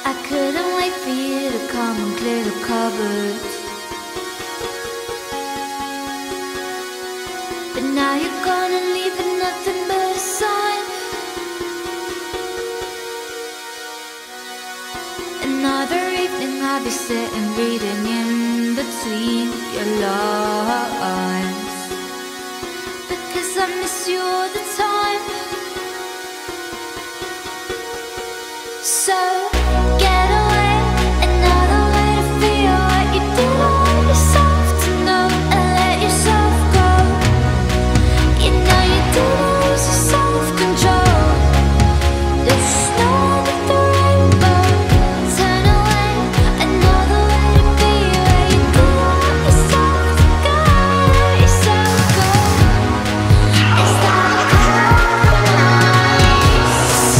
I couldn't wait for you to come and clear the cupboards, but now you're gone and leaving nothing but a sign. Another evening I'll be sitting reading in between your lines, because I miss you all the time. So get away, another way to feel what you did on yourself, to know and let yourself go. You know you did lose your self-control. There's no end of the rainbow. Turn away, another way to be where you did let yourself go, let yourself go. Is that nice?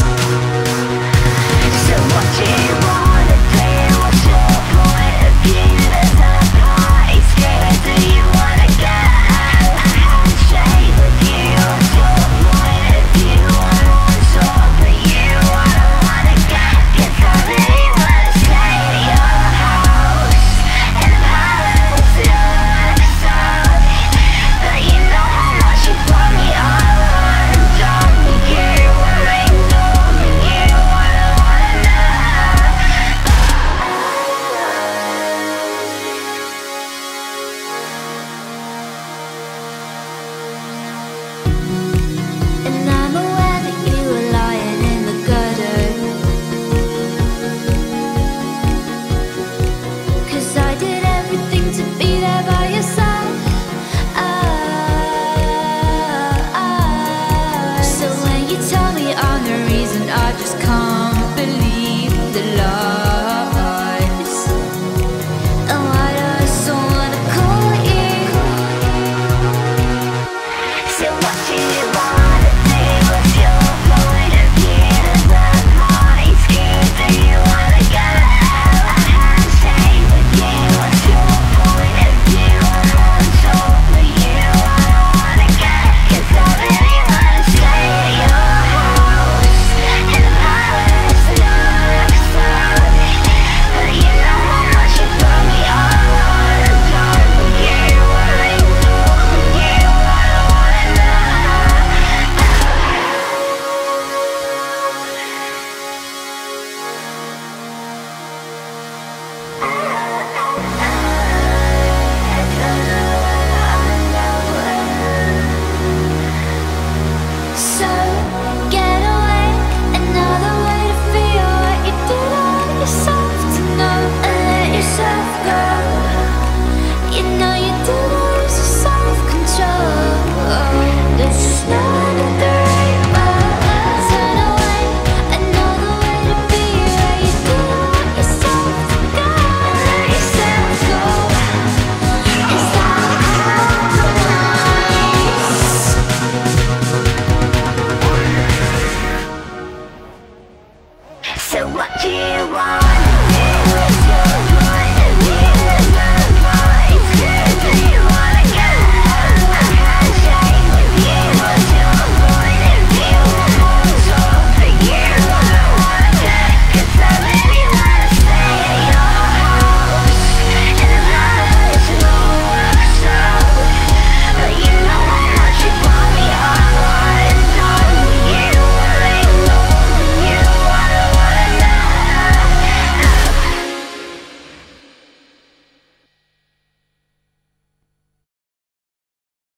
So what do you wanna do? What's your point of view? There's a party scared. Do you wanna get out? A handshake with you. What's your point of view? I want to talk, but you, I don't wanna get, 'cause I really wanna stay at your house in the palace in Luxor. But you know how much you brought me all undone. You were ignoring you, I don't wanna know. And I'm aware that you were lying in the gutter, 'cause I did everything to be there by your side. So when you tell me I'm the reason, I just can't believe the lies. And why do I so wanna call you? So what do you wanna do? What's your point of view? There's a party scared. Do you wanna get out? A handshake with you. What's your point of view? I want to talk, but you, I don't wanna get, 'cause I really wanna stay at your house in the palace in Luxor. But you know how much you brought me all undone. You were ignoring you, I don't wanna know. So get away, another way to feel what you did on yourself, to know and let yourself go. You know you did lose your self-control. There's no end of the rainbow. Turn away, another way to be where you did let yourself go, let yourself go. Is that nice? So what do you want?